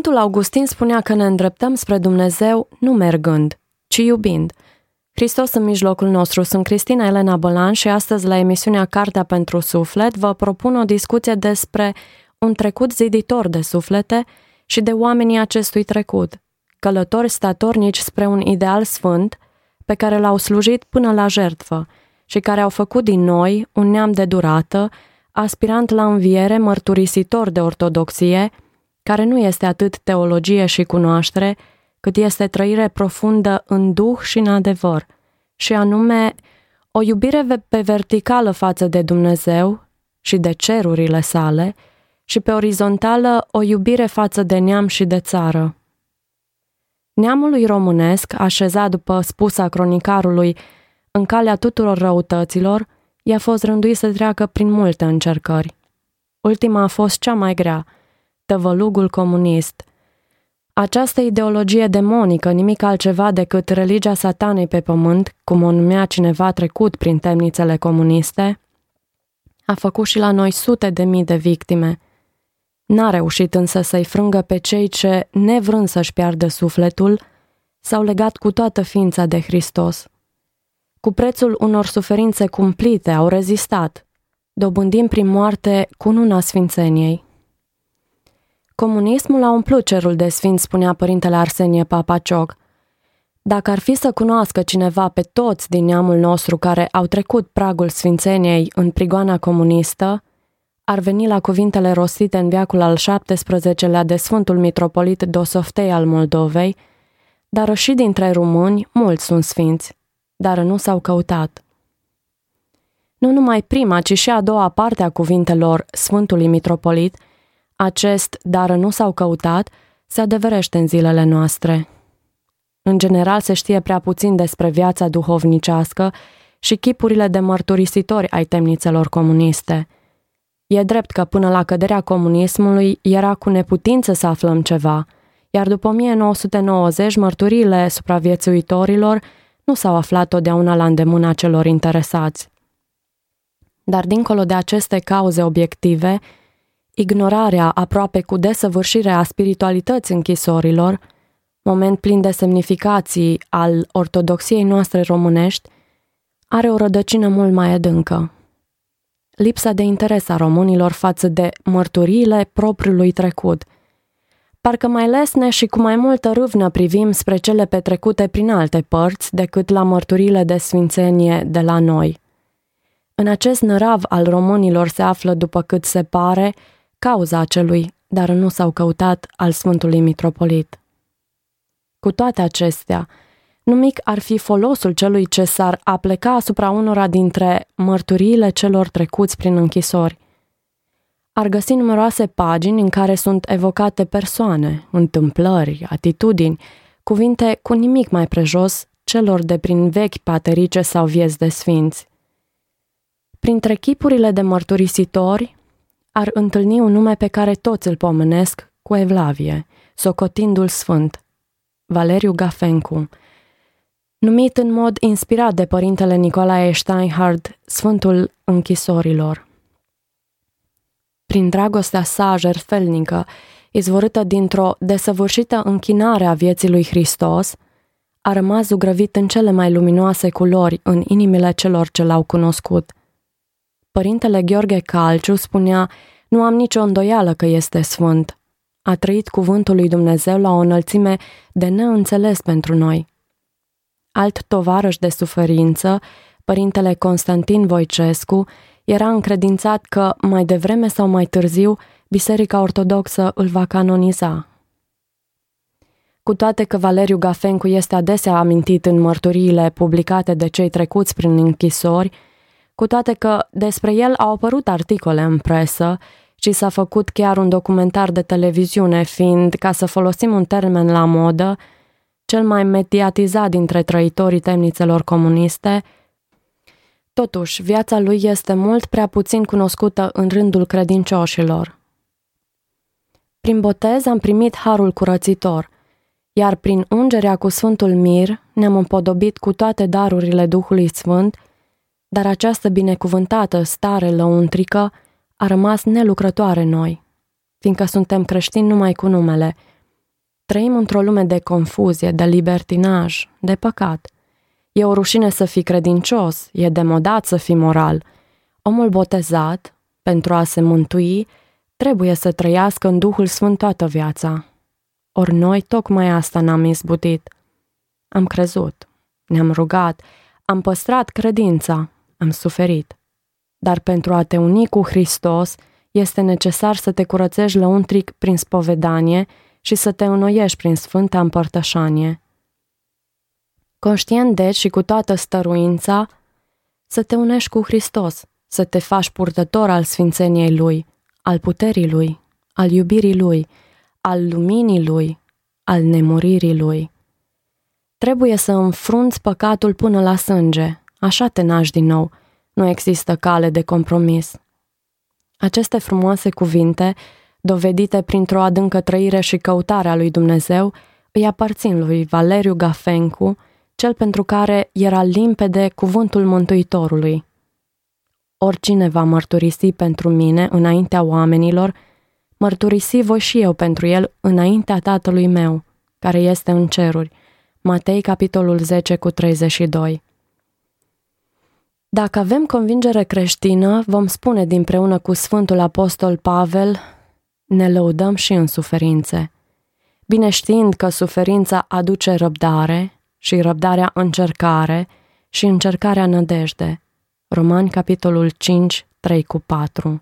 Sfântul Augustin spunea că ne îndreptăm spre Dumnezeu nu mergând, ci iubind. Hristos în mijlocul nostru. Sunt Cristina Elena Bălan și astăzi la emisiunea Cartea pentru Suflet vă propun o discuție despre un trecut ziditor de suflete și de oamenii acestui trecut, călători statornici spre un ideal sfânt pe care l-au slujit până la jertfă și care au făcut din noi un neam de durată, aspirant la înviere, mărturisitor de ortodoxie, care nu este atât teologie și cunoaștere, cât este trăire profundă în duh și în adevăr, și anume o iubire pe verticală față de Dumnezeu și de cerurile sale și pe orizontală o iubire față de neam și de țară. Neamului românesc, așezat după spusa cronicarului în calea tuturor răutăților, i-a fost rânduit să treacă prin multe încercări. Ultima a fost cea mai grea, tăvălugul comunist. Această ideologie demonică, nimic altceva decât religia satanei pe pământ, cum o numea cineva trecut prin temnițele comuniste, a făcut și la noi sute de mii de victime. N-a reușit însă să-i frângă pe cei ce, nevrând să-și piardă sufletul, s-au legat cu toată ființa de Hristos. Cu prețul unor suferințe cumplite au rezistat, dobândind prin moarte cununa sfințeniei. Comunismul a umplut cerul de sfinți, spunea părintele Arsenie Papacioc. Dacă ar fi să cunoască cineva pe toți din neamul nostru care au trecut pragul sfințeniei în prigoana comunistă, ar veni la cuvintele rostite în veacul al XVII-lea de Sfântul Mitropolit Dosoftei al Moldovei, dar și dintre români mulți sunt sfinți, dar nu s-au căutat. Nu numai prima, ci și a doua parte a cuvintelor Sfântului Mitropolit, acest dar nu s-au căutat, se adeverește în zilele noastre. În general se știe prea puțin despre viața duhovnicească și chipurile de mărturisitori ai temnițelor comuniste. E drept că până la căderea comunismului era cu neputință să aflăm ceva, iar după 1990 mărturiile supraviețuitorilor nu s-au aflat totdeauna la îndemâna celor interesați. Dar dincolo de aceste cauze obiective, ignorarea aproape cu desăvârșire a spiritualității închisorilor, moment plin de semnificații al ortodoxiei noastre românești, are o rădăcină mult mai adâncă. Lipsa de interes a românilor față de mărturiile propriului trecut. Parcă mai lesne și cu mai multă râvnă privim spre cele petrecute prin alte părți decât la mărturiile de sfințenie de la noi. În acest nărav al românilor se află, după cât se pare, cauza acelui, dar nu s-au căutat, al Sfântului Mitropolit. Cu toate acestea, nu mic ar fi folosul celui ce s-ar apleca asupra unora dintre mărturiile celor trecuți prin închisori. Ar găsi numeroase pagini în care sunt evocate persoane, întâmplări, atitudini, cuvinte cu nimic mai prejos celor de prin vechi paterice sau vieți de sfinți. Printre chipurile de mărturisitori ar întâlni un nume pe care toți îl pomenesc cu evlavie, socotindu-l sfânt, Valeriu Gafencu, numit în mod inspirat de părintele Nicolae Steinhardt, Sfântul închisorilor. Prin dragostea sa jertfelnică, izvorâtă dintr-o desăvârșită închinare a vieții lui Hristos, a rămas zugrăvit în cele mai luminoase culori în inimile celor ce l-au cunoscut. Părintele Gheorghe Calciu spunea: "Nu am nicio îndoială că este sfânt. A trăit cuvântul lui Dumnezeu la o înălțime de neînțeles pentru noi." Alt tovarăș de suferință, părintele Constantin Voicescu, era încredințat că, mai devreme sau mai târziu, Biserica Ortodoxă îl va canoniza. Cu toate că Valeriu Gafencu este adesea amintit în mărturiile publicate de cei trecuți prin închisori, cu toate că despre el au apărut articole în presă și s-a făcut chiar un documentar de televiziune, fiind, ca să folosim un termen la modă, cel mai mediatizat dintre trăitorii temnițelor comuniste, totuși viața lui este mult prea puțin cunoscută în rândul credincioșilor. Prin botez am primit harul curățitor, iar prin ungerea cu Sfântul Mir ne-am împodobit cu toate darurile Duhului Sfânt, dar această binecuvântată stare lăuntrică a rămas nelucrătoare noi, fiindcă suntem creștini numai cu numele, Trăim într-o lume de confuzie, de libertinaj, de păcat. E o rușine să fii credincios, e demodat să fii moral. Omul botezat, pentru a se mântui, trebuie să trăiască în Duhul Sfânt toată viața. Ori noi tocmai asta n-am izbutit. Am crezut, ne-am rugat, am păstrat credința, am suferit. Dar pentru a te uni cu Hristos, este necesar să te curățești lăuntric prin spovedanie și să te înnoiești prin sfânta împărtășanie. Conștient deci și cu toată stăruința, să te unești cu Hristos, să te faci purtător al sfințeniei Lui, al puterii Lui, al iubirii Lui, al luminii Lui, al nemuririi Lui. Trebuie să înfrunți păcatul până la sânge, așa te naști din nou, nu există cale de compromis. Aceste frumoase cuvinte, dovedite printr-o adâncă trăire și căutare a lui Dumnezeu, îi aparțin lui Valeriu Gafencu, cel pentru care era limpede cuvântul Mântuitorului. Oricine va mărturisi pentru mine înaintea oamenilor, mărturisi voi și eu pentru el înaintea Tatălui meu, care este în ceruri. Matei, capitolul 10, cu 32. Dacă avem convingere creștină, vom spune dinpreună cu Sfântul Apostol Pavel, ne lăudăm și în suferințe, bine știind că suferința aduce răbdare și răbdarea încercare și încercarea nădejde. Romani, capitolul 5, 3 cu 4.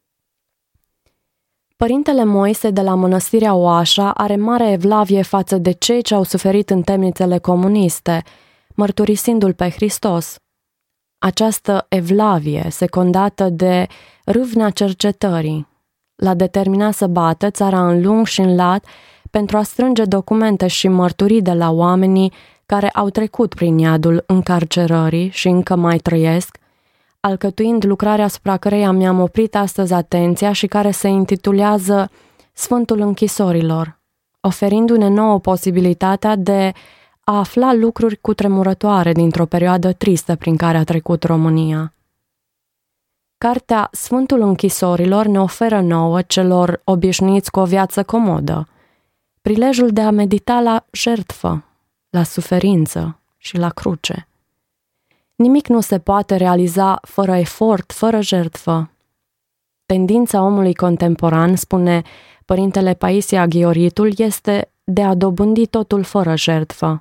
Părintele Moise de la Mănăstirea Oașa are mare evlavie față de cei ce au suferit în temnițele comuniste, mărturisindu-l pe Hristos. Această evlavie, secundată de râvnea cercetării, l-a determinat să bată țara în lung și în lat pentru a strânge documente și mărturii de la oamenii care au trecut prin iadul încarcerării și încă mai trăiesc, alcătuind lucrarea asupra căreia mi-am oprit astăzi atenția și care se intitulează Sfântul Închisorilor, oferindu-ne nouă posibilitatea de a afla lucruri cutremurătoare dintr-o perioadă tristă prin care a trecut România. Cartea Sfântul Închisorilor ne oferă nouă, celor obișnuiți cu o viață comodă, prilejul de a medita la jertfă, la suferință și la cruce. Nimic nu se poate realiza fără efort, fără jertfă. Tendința omului contemporan, spune părintele Paisie Aghioritul, este de a dobândi totul fără jertfă.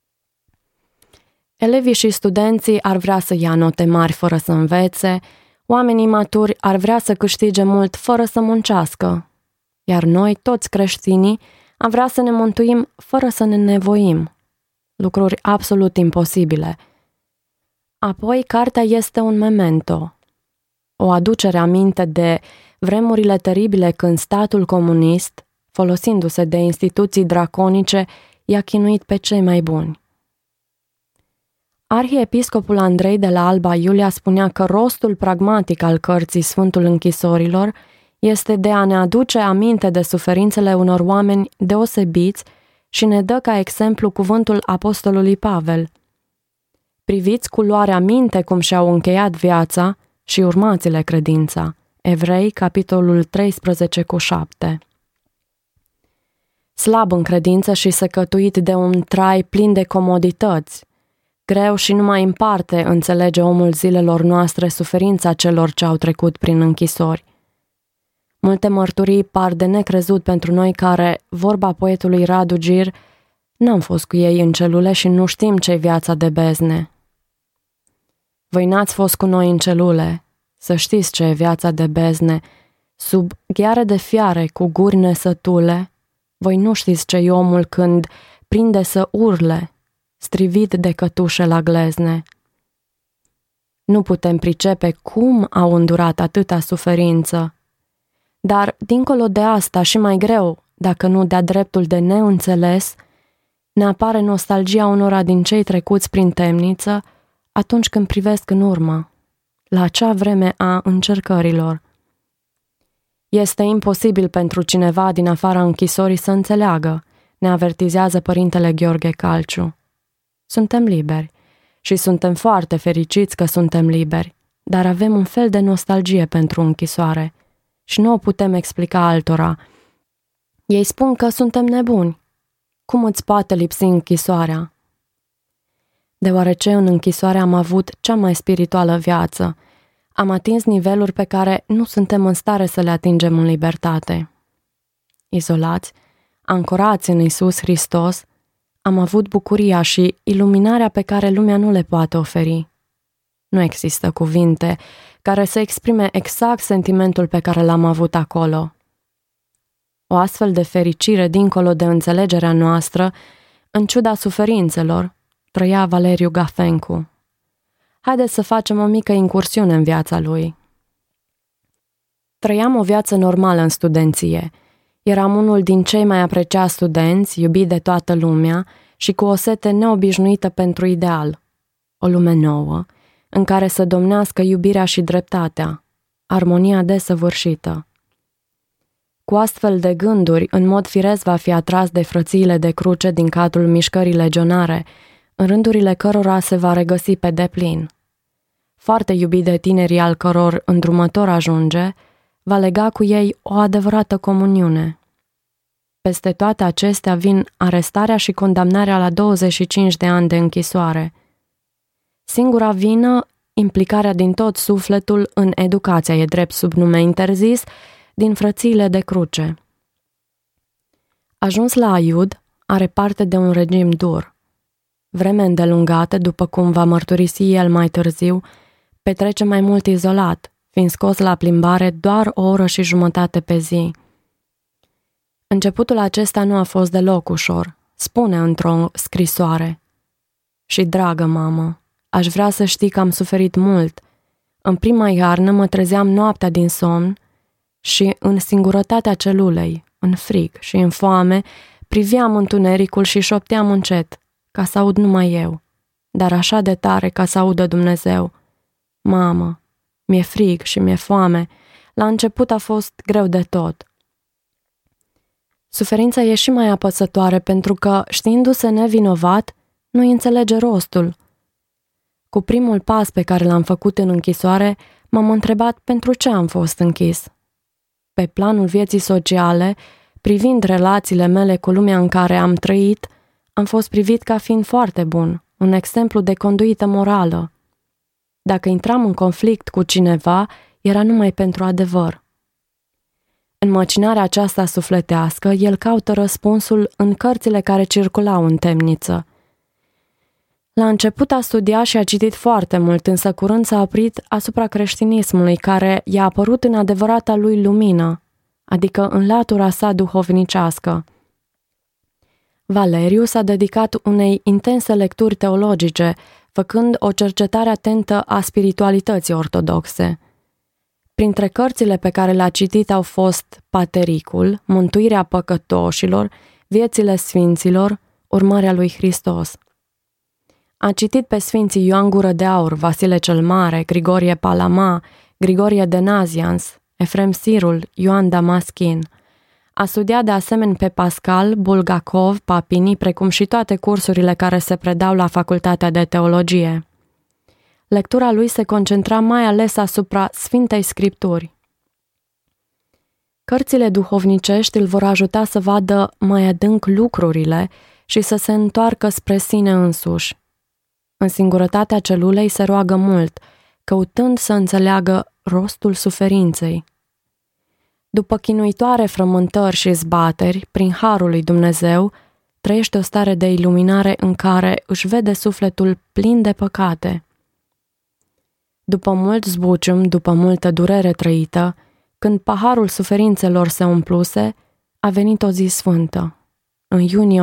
Elevii și studenții ar vrea să ia note mari fără să învețe, oamenii maturi ar vrea să câștige mult fără să muncească, iar noi, toți creștinii, am vrea să ne mântuim fără să ne nevoim. Lucruri absolut imposibile. Apoi, cartea este un memento, o aducere aminte de vremurile teribile când statul comunist, folosindu-se de instituții draconice, i-a chinuit pe cei mai buni. Arhiepiscopul Andrei de la Alba Iulia spunea că rostul pragmatic al cărții Sfântul Închisorilor este de a ne aduce aminte de suferințele unor oameni deosebiți și ne dă ca exemplu cuvântul apostolului Pavel. Priviți cu luarea minte cum și-au încheiat viața și urmați-le credința. Evrei, capitolul 13 cu 7. Slab în credință și secătuit de un trai plin de comodități, greu și numai în parte înțelege omul zilelor noastre suferința celor ce au trecut prin închisori. Multe mărturii par de necrezut pentru noi care, vorba poetului Radu Gir, n-am fost cu ei în celule și nu știm ce-i viața de bezne. Voi n-ați fost cu noi în celule, să știți ce e viața de bezne, sub gheare de fiare cu guri nesătule, voi nu știți ce-i omul când prinde să urle, strivit de cătușe la glezne. Nu putem pricepe cum au îndurat atâta suferință, dar, dincolo de asta și mai greu, dacă nu de-a dreptul de neînțeles, ne apare nostalgia unora din cei trecuți prin temniță atunci când privesc în urmă, la acea vreme a încercărilor. Este imposibil pentru cineva din afara închisorii să înțeleagă, ne avertizează părintele Gheorghe Calciu. Suntem liberi și suntem foarte fericiți că suntem liberi, dar avem un fel de nostalgie pentru închisoare și nu o putem explica altora. Ei spun că suntem nebuni, cum îți poate lipsi închisoarea? Deoarece în închisoare am avut cea mai spirituală viață, am atins niveluri pe care nu suntem în stare să le atingem în libertate. Izolați, ancorați în Iisus Hristos, am avut bucuria și iluminarea pe care lumea nu le poate oferi. Nu există cuvinte care să exprime exact sentimentul pe care l-am avut acolo. O astfel de fericire dincolo de înțelegerea noastră, în ciuda suferințelor, trăia Valeriu Gafencu. Haideți să facem o mică incursiune în viața lui. Trăiam o viață normală în studenție. Eram unul din cei mai apreciați studenți, iubit de toată lumea și cu o sete neobișnuită pentru ideal. O lume nouă, în care să domnească iubirea și dreptatea, armonia desăvârșită. Cu astfel de gânduri, în mod firesc va fi atras de frățiile de cruce din cadrul mișcării legionare, în rândurile cărora se va regăsi pe deplin. Foarte iubit de tinerii al căror îndrumător ajunge, va lega cu ei o adevărată comuniune. Peste toate acestea vin arestarea și condamnarea la 25 de ani de închisoare. Singura vină, implicarea din tot sufletul în educația e drept sub nume interzis din frățiile de cruce. Ajuns la Aiud, are parte de un regim dur. Vreme îndelungată, după cum va mărturisi el mai târziu, petrece mai mult izolat, fiind scos la plimbare doar o oră și jumătate pe zi. Începutul acesta nu a fost deloc ușor, spune într-o scrisoare. Și, dragă mamă, aș vrea să știi că am suferit mult. În prima iarnă mă trezeam noaptea din somn și, în singurătatea celulei, în frig și în foame, priveam întunericul și șopteam încet, ca să aud numai eu, dar așa de tare ca să audă Dumnezeu. Mamă, mi-e frig și mi-e foame. La început a fost greu de tot. Suferința e și mai apăsătoare pentru că, știindu-se nevinovat, nu-i înțelege rostul. Cu primul pas pe care l-am făcut în închisoare, m-am întrebat pentru ce am fost închis. Pe planul vieții sociale, privind relațiile mele cu lumea în care am trăit, am fost privit ca fiind foarte bun, un exemplu de conduită morală. Dacă intram în conflict cu cineva, era numai pentru adevăr. În măcinarea aceasta sufletească, el caută răspunsul în cărțile care circulau în temniță. La început a studiat și a citit foarte mult, însă curând s-a oprit asupra creștinismului, care i-a apărut în adevărata lui lumină, adică în latura sa duhovnicească. Valeriu s-a dedicat unei intense lecturi teologice, făcând o cercetare atentă a spiritualității ortodoxe. Printre cărțile pe care le-a citit au fost Patericul, Mântuirea păcătoșilor, Viețile sfinților, Urmarea lui Hristos. A citit pe sfinții Ioan Gură de Aur, Vasile cel Mare, Grigorie Palama, Grigorie de Nazianz, Efrem Sirul, Ioan Damaschin. A studiat de asemenea pe Pascal, Bulgakov, Papini, precum și toate cursurile care se predau la Facultatea de Teologie. Lectura lui se concentra mai ales asupra Sfintei Scripturi. Cărțile duhovnicești îl vor ajuta să vadă mai adânc lucrurile și să se întoarcă spre sine însuși. În singurătatea celulei se roagă mult, căutând să înțeleagă rostul suferinței. După chinuitoare frământări și zbateri, prin harul lui Dumnezeu, trăiește o stare de iluminare în care își vede sufletul plin de păcate. După mult zbucium, după multă durere trăită, când paharul suferințelor se umpluse, a venit o zi sfântă. În iunie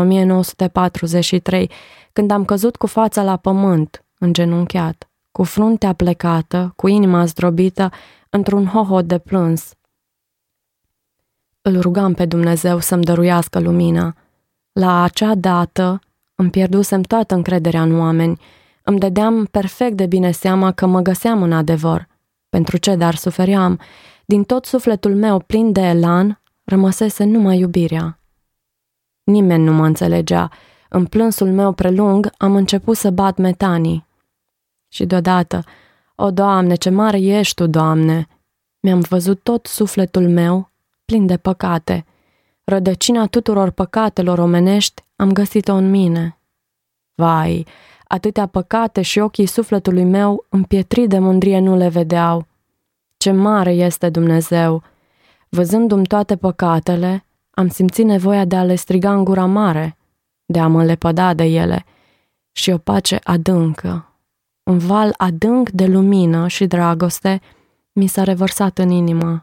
1943, când am căzut cu fața la pământ, îngenunchiat, cu fruntea plecată, cu inima zdrobită, într-un hohot de plâns. Îl rugam pe Dumnezeu să-mi dăruiască lumina. La acea dată îmi pierdusem toată încrederea în oameni. Îmi dădeam perfect de bine seama că mă găseam în adevăr. Pentru ce dar sufeream? Din tot sufletul meu plin de elan, rămăsese numai iubirea. Nimeni nu mă înțelegea. În plânsul meu prelung am început să bat metanii. Și deodată, o, Doamne, ce mare ești Tu, Doamne! Mi-am văzut tot sufletul meu plin de păcate. Rădăcina tuturor păcatelor omenești am găsit-o în mine. Vai, atâtea păcate și ochii sufletului meu împietrit de mândrie nu le vedeau. Ce mare este Dumnezeu! Văzându-mi toate păcatele, am simțit nevoia de a le striga în gura mare, de a mă lepăda de ele, și o pace adâncă, un val adânc de lumină și dragoste mi s-a revărsat în inimă.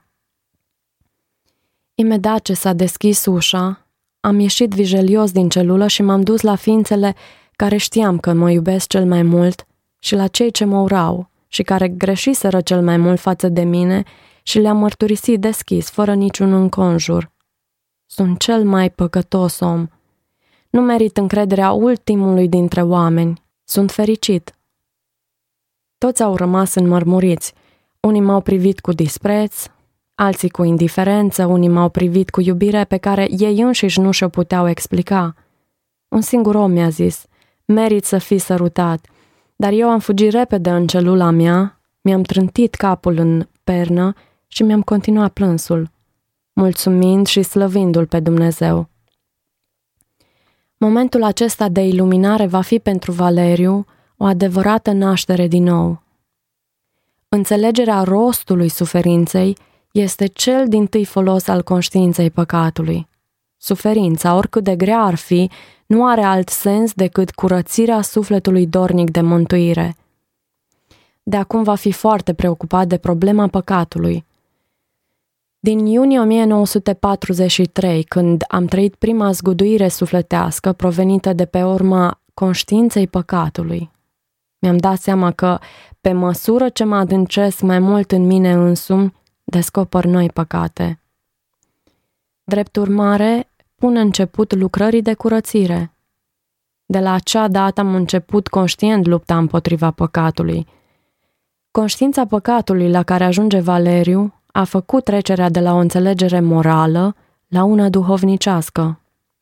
Imediat ce s-a deschis ușa, am ieșit vijelios din celulă și m-am dus la ființele care știam că mă iubesc cel mai mult și la cei ce mă urau și care greșiseră cel mai mult față de mine și le-am mărturisit deschis, fără niciun înconjur. Sunt cel mai păcătos om. Nu merit încrederea ultimului dintre oameni. Sunt fericit. Toți au rămas înmărmuriți. Unii m-au privit cu dispreț, alții cu indiferență, unii m-au privit cu iubire pe care ei înșiși nu și-o puteau explica. Un singur om mi-a zis: merit să fii sărutat, dar eu am fugit repede în celula mea, mi-am trântit capul în pernă și mi-am continuat plânsul, mulțumind și slăvindu-l pe Dumnezeu. Momentul acesta de iluminare va fi pentru Valeriu o adevărată naștere din nou. Înțelegerea rostului suferinței este cel dintâi folos al conștiinței păcatului. Suferința, oricât de grea ar fi, nu are alt sens decât curățirea sufletului dornic de mântuire. De acum va fi foarte preocupat de problema păcatului. Din iunie 1943, când am trăit prima zguduire sufletească provenită de pe urma conștiinței păcatului, mi-am dat seama că, pe măsură ce mă adâncesc mai mult în mine însumi, descoper noi păcate. Drept urmare, pun început lucrării de curățire. De la acea dată am început conștient lupta împotriva păcatului. Conștiința păcatului la care ajunge Valeriu a făcut trecerea de la o înțelegere morală la una duhovnicească.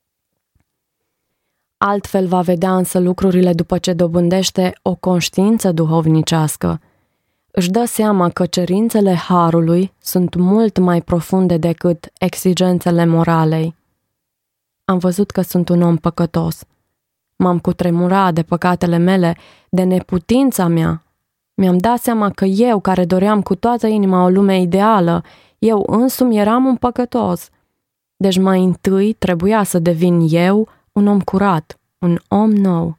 Altfel va vedea însă lucrurile după ce dobândește o conștiință duhovnicească. Își dă seama că cerințele harului sunt mult mai profunde decât exigențele moralei. Am văzut că sunt un om păcătos. M-am cutremurat de păcatele mele, de neputința mea. Mi-am dat seama că eu, care doream cu toată inima o lume ideală, eu însumi eram un păcătos. Deci mai întâi trebuia să devin eu un om curat, un om nou.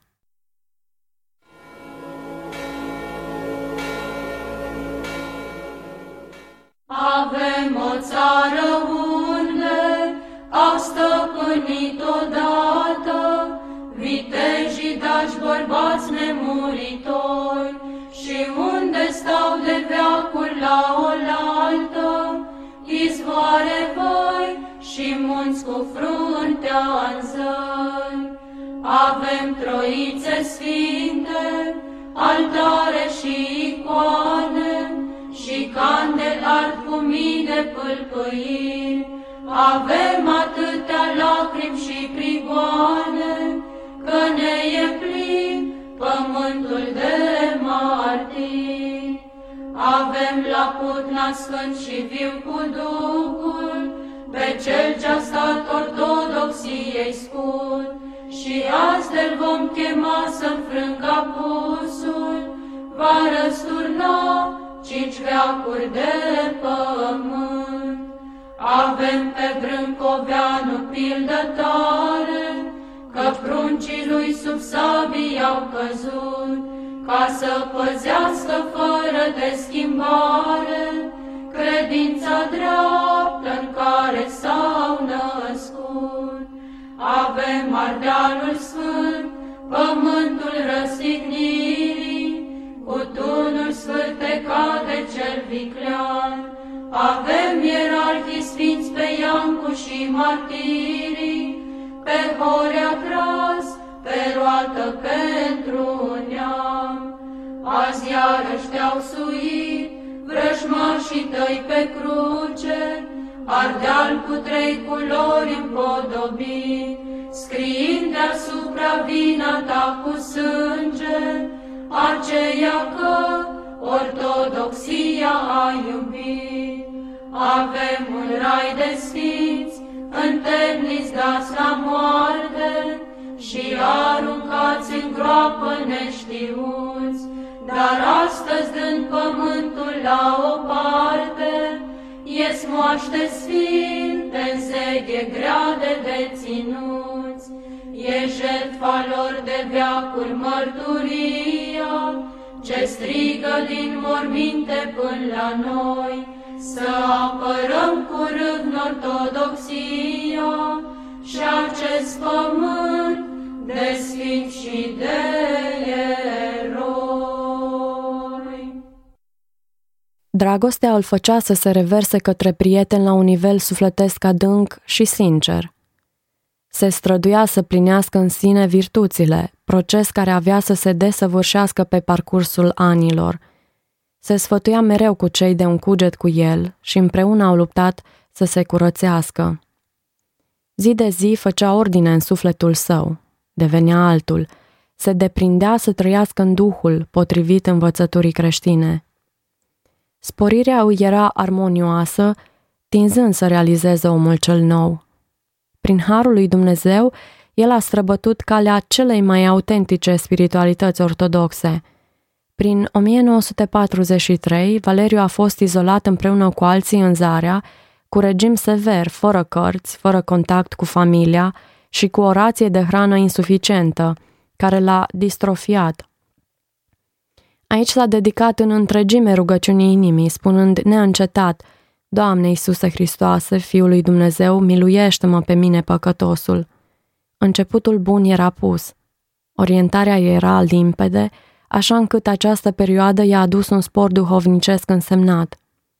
Avem o țară unde au stăpânit odată vitejii dași bărbați nemuritori și unde stau de veacuri la oaltă izvoare voi și munți cu fruntea în zări. Avem troițe sfinte, altare și icoane și candele ard cu mii de pâlpâiri. Avem atâtea lacrimi și prigoane, că ne e plin pământul de martiri. Avem la putna sfânt și viu cu Duhul, pe cel ce-a stat ortodoxiei scut, și azi de-l vom chema să înfrângă apusul, va răsturna 5 veacuri de pământ. Avem pe Brâncoveanu pildă tare, că pruncii lui sub sabii au căzut, ca să păzească fără de schimbare credința dreaptă în care s-au născut. Avem Ardealul Sfânt, pământul răstignirii, cu tunul sfârtecat de cel viclean. Avem ierarhii sfinți pe Iancu și martirii, pe Horea tras, pe roată pentru neam. Azi iarăși te-au suit vrăjmașii tăi pe cruce, Ardeal cu 3 culori împodobit, scriind deasupra vina ta cu sânge, aceea că ortodoxia a iubit. Avem un rai de sfinți, întemniți dați la moarte și aruncați în groapă neștiuți, dar astăzi dând pământul la o parte, ies moaște sfinte în zeghe grea de deținuți. E jertfa lor de veacuri mărturia, ce strigă din morminte până la noi, să apărăm cu râvn ortodoxia și acest pământ de sfinți și de eroi. Dragostea îl făcea să se reverse către prieten la un nivel sufletesc adânc și sincer. Se străduia să plinească în sine virtuțile, proces care avea să se desăvârșească pe parcursul anilor. Se sfătuia mereu cu cei de un cuget cu el și împreună au luptat să se curățească. Zi de zi făcea ordine în sufletul său, devenea altul, se deprindea să trăiască în duhul potrivit învățăturii creștine. Sporirea îi era armonioasă, tinzând să realizeze omul cel nou. Prin harul lui Dumnezeu, el a străbătut calea celei mai autentice spiritualități ortodoxe. Prin 1943, Valeriu a fost izolat împreună cu alții în Zarea, cu regim sever, fără cărți, fără contact cu familia și cu o rație de hrană insuficientă, care l-a distrofiat. Aici s-a dedicat în întregime rugăciunii inimii, spunând neîncetat: Doamne Iisuse Hristoase, Fiul lui Dumnezeu, miluiește-mă pe mine păcătosul. Începutul bun era pus. Orientarea era limpede, așa încât această perioadă i-a adus un spor duhovnicesc însemnat.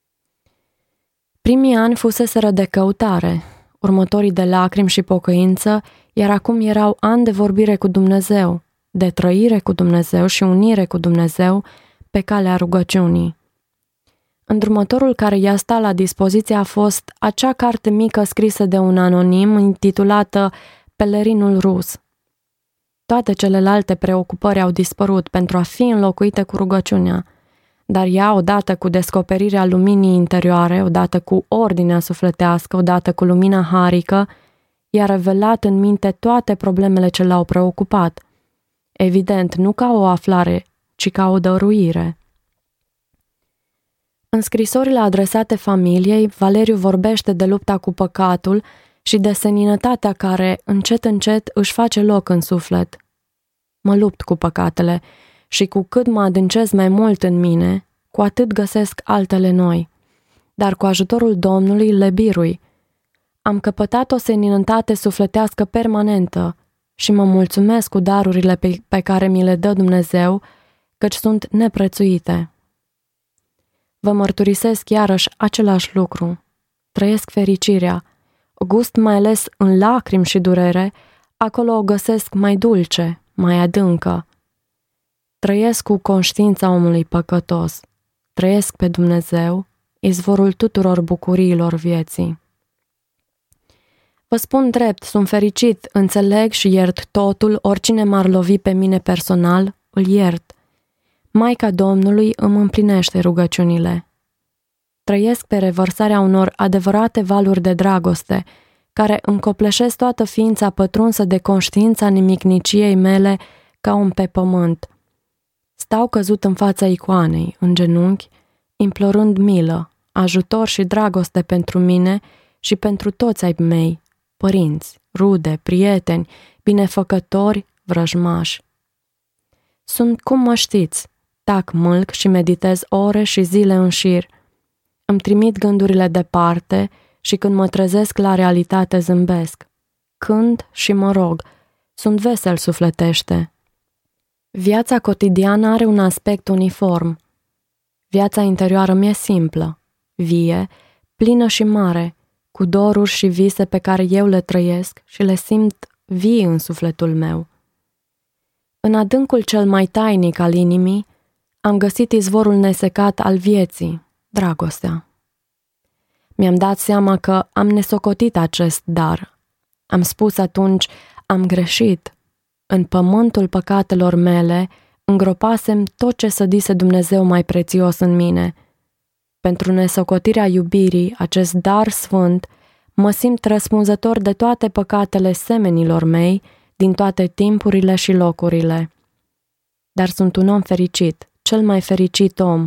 Primii ani fuseseră de căutare, următorii de lacrimi și pocăință, iar acum erau ani de vorbire cu Dumnezeu, de trăire cu Dumnezeu și unire cu Dumnezeu pe calea rugăciunii. Îndrumătorul care i-a stat la dispoziție a fost acea carte mică scrisă de un anonim intitulată Pelerinul rus. Toate celelalte preocupări au dispărut pentru a fi înlocuite cu rugăciunea, dar ea, odată cu descoperirea luminii interioare, odată cu ordinea sufletească, odată cu lumina harică, i-a revelat în minte toate problemele ce l-au preocupat. Evident, nu ca o aflare, ci ca o dăruire. În scrisorile adresate familiei, Valeriu vorbește de lupta cu păcatul și de seninătatea care, încet, încet, își face loc în suflet. Mă lupt cu păcatele și cu cât mă adâncesc mai mult în mine, cu atât găsesc altele noi. Dar cu ajutorul Domnului le birui. Am căpătat o seninătate sufletească permanentă și mă mulțumesc cu darurile pe care mi le dă Dumnezeu, căci sunt neprețuite. Vă mărturisesc iarăși același lucru. Trăiesc fericirea. O gust mai ales în lacrimi și durere, acolo o găsesc mai dulce, mai adâncă. Trăiesc cu conștiința omului păcătos. Trăiesc pe Dumnezeu, izvorul tuturor bucuriilor vieții. Vă spun drept, sunt fericit, înțeleg și iert totul, oricine m-ar lovi pe mine personal, îl iert. Maica Domnului îmi împlinește rugăciunile. Trăiesc pe revărsarea unor adevărate valuri de dragoste, care încopleșesc toată ființa pătrunsă de conștiința nimicniciei mele ca un pe pământ. Stau căzut în fața icoanei, în genunchi, implorând milă, ajutor și dragoste pentru mine și pentru toți ai mei, părinți, rude, prieteni, binefăcători, vrăjmași. Sunt cum mă știți, tac mâlc și meditez ore și zile în șir. Îmi trimit gândurile departe și când mă trezesc la realitate zâmbesc. Cânt și mă rog, sunt vesel sufletește. Viața cotidiană are un aspect uniform. Viața interioară mi-e simplă, vie, plină și mare, cu doruri și vise pe care eu le trăiesc și le simt vii în sufletul meu. În adâncul cel mai tainic al inimii, am găsit izvorul nesecat al vieții, dragostea. Mi-am dat seama că am nesocotit acest dar. Am spus atunci, am greșit. În pământul păcatelor mele îngropasem tot ce sădise Dumnezeu mai prețios în mine. Pentru nesocotirea iubirii, acest dar sfânt mă simt răspunzător de toate păcatele semenilor mei, din toate timpurile și locurile. Dar sunt un om fericit, cel mai fericit om.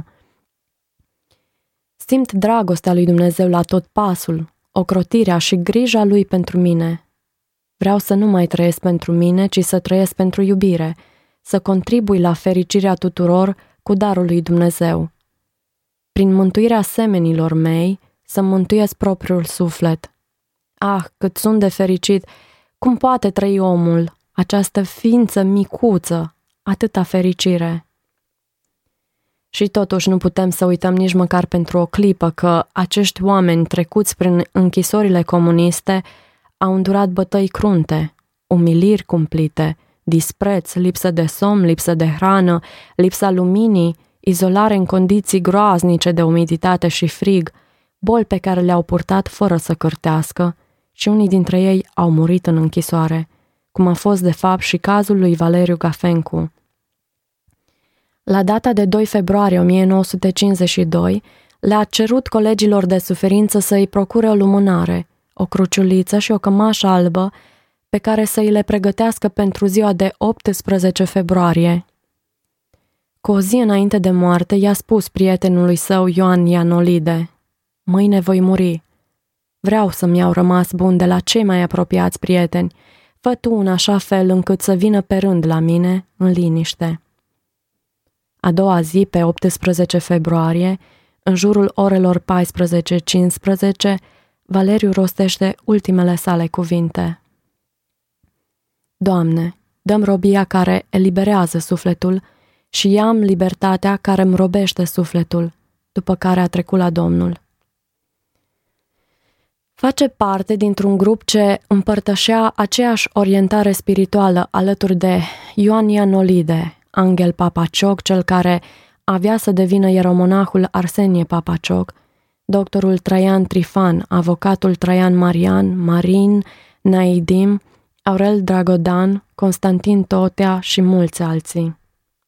Simt dragostea lui Dumnezeu la tot pasul, ocrotirea și grija lui pentru mine. Vreau să nu mai trăiesc pentru mine, ci să trăiesc pentru iubire, să contribui la fericirea tuturor cu darul lui Dumnezeu. Prin mântuirea semenilor mei, să mântuiesc propriul suflet. Ah, cât sunt de fericit! Cum poate trăi omul, această ființă micuță, atâta fericire? Și totuși nu putem să uităm nici măcar pentru o clipă că acești oameni trecuți prin închisorile comuniste au îndurat bătăi crunte, umiliri cumplite, dispreț, lipsă de somn, lipsă de hrană, lipsa luminii, izolare în condiții groaznice de umiditate și frig, boli pe care le-au purtat fără să cârtească și unii dintre ei au murit în închisoare, cum a fost de fapt și cazul lui Valeriu Gafencu. La data de 2 februarie 1952, le-a cerut colegilor de suferință să îi procure o lumânare, o cruciuliță și o cămașă albă pe care să îi le pregătească pentru ziua de 18 februarie. Cu o zi înainte de moarte, i-a spus prietenului său Ioan Ianolide: "Mâine voi muri. Vreau să-mi iau rămas bun de la cei mai apropiați prieteni. Fă tu în așa fel încât să vină pe rând la mine, în liniște." A doua zi, pe 18 februarie, în jurul orelor 14:15, Valeriu rostește ultimele sale cuvinte: "Doamne, dă-mi robia care eliberează sufletul și ia-mi libertatea care îmi robește sufletul", după care a trecut la Domnul. Face parte dintr-un grup ce împărtășea aceeași orientare spirituală alături de Ioan Ianolide, Anghel Papacioc, cel care avea să devină ieromonahul Arsenie Papacioc, doctorul Traian Trifan, avocatul Traian Marian, Marin Naidim, Aurel Dragodan, Constantin Totea și mulți alții.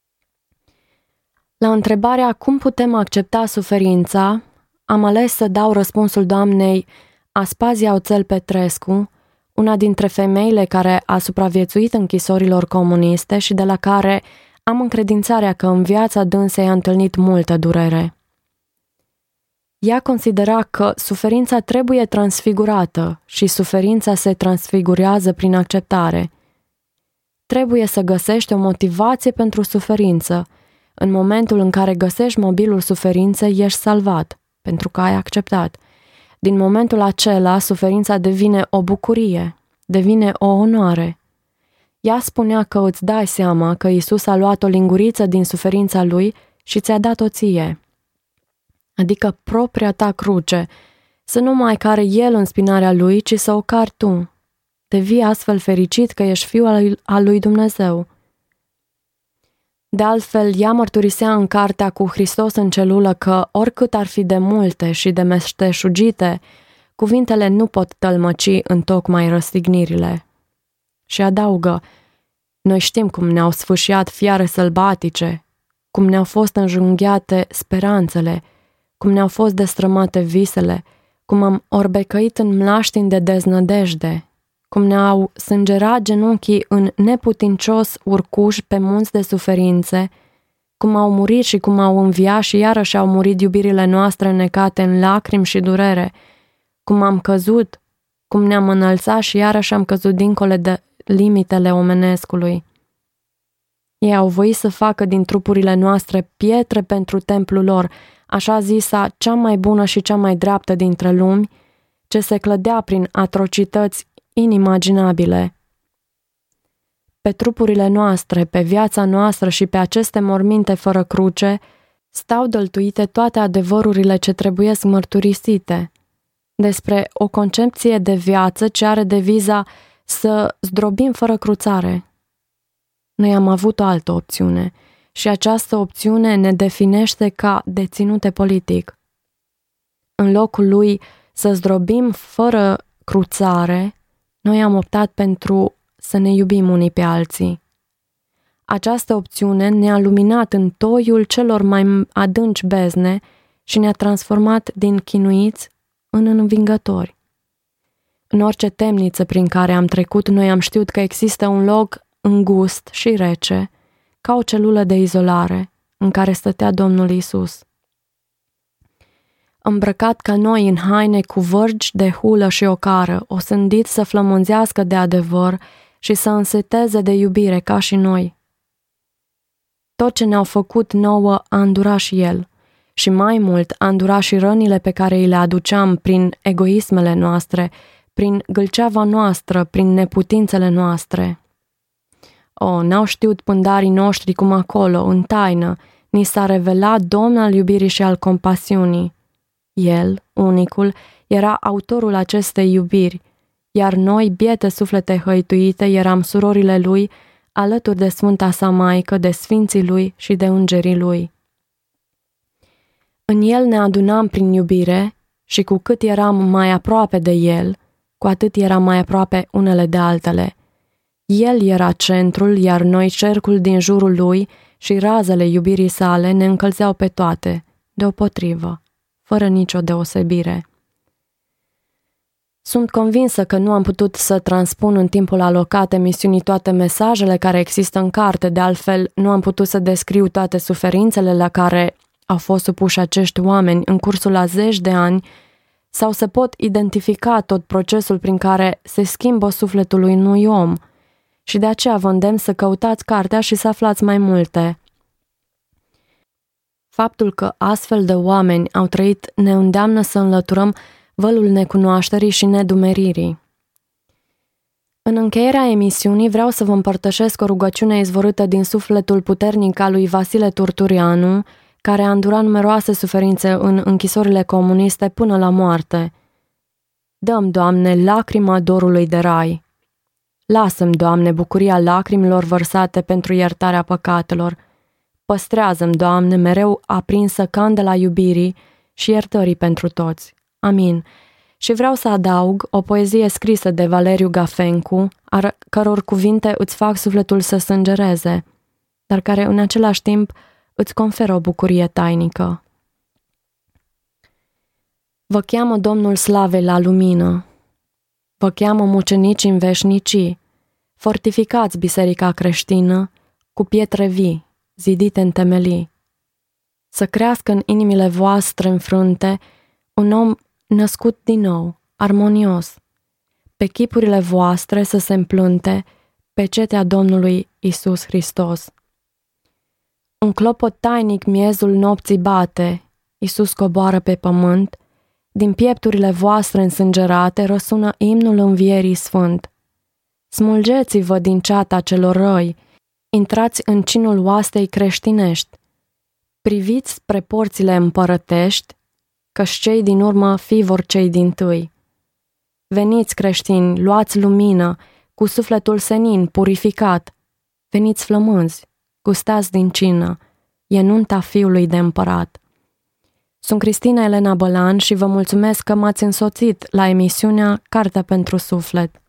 La întrebarea cum putem accepta suferința, am ales să dau răspunsul doamnei Aspazia Oțel Petrescu, una dintre femeile care a supraviețuit închisorilor comuniste și de la care am încredințarea că în viața dânsei a întâlnit multă durere. Ea considera că suferința trebuie transfigurată și suferința se transfigurează prin acceptare. Trebuie să găsești o motivație pentru suferință. În momentul în care găsești mobilul suferinței, ești salvat, pentru că ai acceptat. Din momentul acela, suferința devine o bucurie, devine o onoare. Ea spunea că îți dai seama că Iisus a luat o linguriță din suferința lui și ți-a dat-o ție. Adică propria ta cruce, să nu mai care el în spinarea lui, ci să o cari tu. Devii astfel fericit că ești fiul al lui Dumnezeu. De altfel, ea mărturisea în cartea Cu Hristos în celulă că, oricât ar fi de multe și de meșteșugite, cuvintele nu pot tălmăci întocmai răstignirile. Și adaugă: "Noi știm cum ne-au sfâșiat fiare sălbatice, cum ne-au fost înjunghiate speranțele, cum ne-au fost destrămate visele, cum am orbecăit în mlaștini de deznădejde, cum ne-au sângerat genunchii în neputincios urcuș pe munți de suferințe, cum au murit și cum au înviat și iarăși au murit iubirile noastre înnecate în lacrimi și durere, cum am căzut, cum ne-am înălțat și iarăși am căzut dincolo de limitele omenescului. Ei au voit să facă din trupurile noastre pietre pentru templul lor, așa zisa cea mai bună și cea mai dreaptă dintre lumi, ce se clădea prin atrocități inimaginabile. Pe trupurile noastre, pe viața noastră și pe aceste morminte fără cruce, stau dăltuite toate adevărurile ce trebuiesc mărturisite, despre o concepție de viață ce are deviza să zdrobim fără cruțare. Noi am avut o altă opțiune și această opțiune ne definește ca deținute politic. În locul lui să zdrobim fără cruțare, noi am optat pentru să ne iubim unii pe alții. Această opțiune ne-a luminat în toiul celor mai adânci bezne și ne-a transformat din chinuiți în învingători. În orice temniță prin care am trecut, noi am știut că există un loc îngust și rece, ca o celulă de izolare, în care stătea Domnul Iisus. Îmbrăcat ca noi în haine cu vârgi de hulă și ocară, osândit să flămânzească de adevăr și să înseteze de iubire ca și noi. Tot ce ne-au făcut nouă a îndurat și El, și mai mult a îndurat și rănile pe care îi le aduceam prin egoismele noastre, prin gâlceava noastră, prin neputințele noastre. N-au știut pândarii noștri cum acolo, în taină, ni s-a revelat Domn al iubirii și al compasiunii. El, unicul, era autorul acestei iubiri, iar noi, biete suflete hăituite, eram surorile Lui, alături de Sfânta sa Maică, de Sfinții Lui și de Îngerii Lui. În El ne adunam prin iubire și cu cât eram mai aproape de El, cu atât eram mai aproape unele de altele. El era centrul, iar noi cercul din jurul Lui și razele iubirii sale ne încălzeau pe toate, deopotrivă, fără nicio deosebire. Sunt convinsă că nu am putut să transpun în timpul alocat emisiunii toate mesajele care există în carte, de altfel nu am putut să descriu toate suferințele la care au fost supuși acești oameni în cursul a 10 de ani, sau să pot identifica tot procesul prin care se schimbă sufletul unui om, și de aceea vă îndemn să căutați cartea și să aflați mai multe. Faptul că astfel de oameni au trăit ne îndeamnă să înlăturăm vălul necunoașterii și nedumeririi. În încheierea emisiunii vreau să vă împărtășesc o rugăciune izvorâtă din sufletul puternic al lui Vasile Turturianu, care a îndurat numeroase suferințe în închisorile comuniste până la moarte. Dă-mi, Doamne, lacrima dorului de rai. Lasă-mi, Doamne, bucuria lacrimilor vărsate pentru iertarea păcatelor. Păstrează-mi, Doamne, mereu aprinsă candela iubirii și iertării pentru toți. Amin. Și vreau să adaug o poezie scrisă de Valeriu Gafencu, a căror cuvinte îți fac sufletul să sângereze, dar care în același timp îți conferă o bucurie tainică. Vă cheamă Domnul Slavei la lumină. Vă cheamă mucenici în veșnicii. Fortificați biserica creștină cu pietre vii, zidite în temelii. Să crească în inimile voastre înfrânte un om născut din nou, armonios. Pe chipurile voastre să se împlânte pecetea Domnului Iisus Hristos. Un clopot tainic miezul nopții bate, Iisus coboară pe pământ, din piepturile voastre însângerate răsună imnul învierii sfânt. Smulgeți-vă din ceata celor răi, intrați în cinul oastei creștinești. Priviți spre porțile împărătești, că-și cei din urmă fi vor cei dintâi. Veniți, creștini, luați lumină, cu sufletul senin, purificat. Veniți flămânzi, gustați din cină, e nunta fiului de împărat. Sunt Cristina Elena Bălan și vă mulțumesc că m-ați însoțit la emisiunea Cartea pentru Suflet.